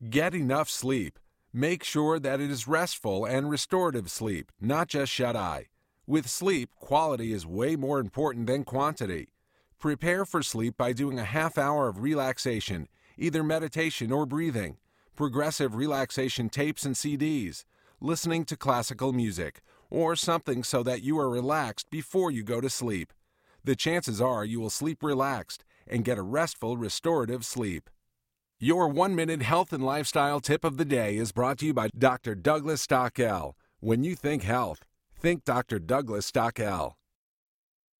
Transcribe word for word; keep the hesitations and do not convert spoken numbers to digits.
Get enough sleep. Make sure that it is restful and restorative sleep, not just shut-eye. With sleep, quality is way more important than quantity. Prepare for sleep by doing a half hour of relaxation, either meditation or breathing, progressive relaxation tapes and C Ds, listening to classical music, or something so that you are relaxed before you go to sleep. The chances are you will sleep relaxed and get a restful, restorative sleep. Your one-minute health and lifestyle tip of the day is brought to you by Doctor Douglas Stockel. When you think health, think Doctor Douglas Stockel.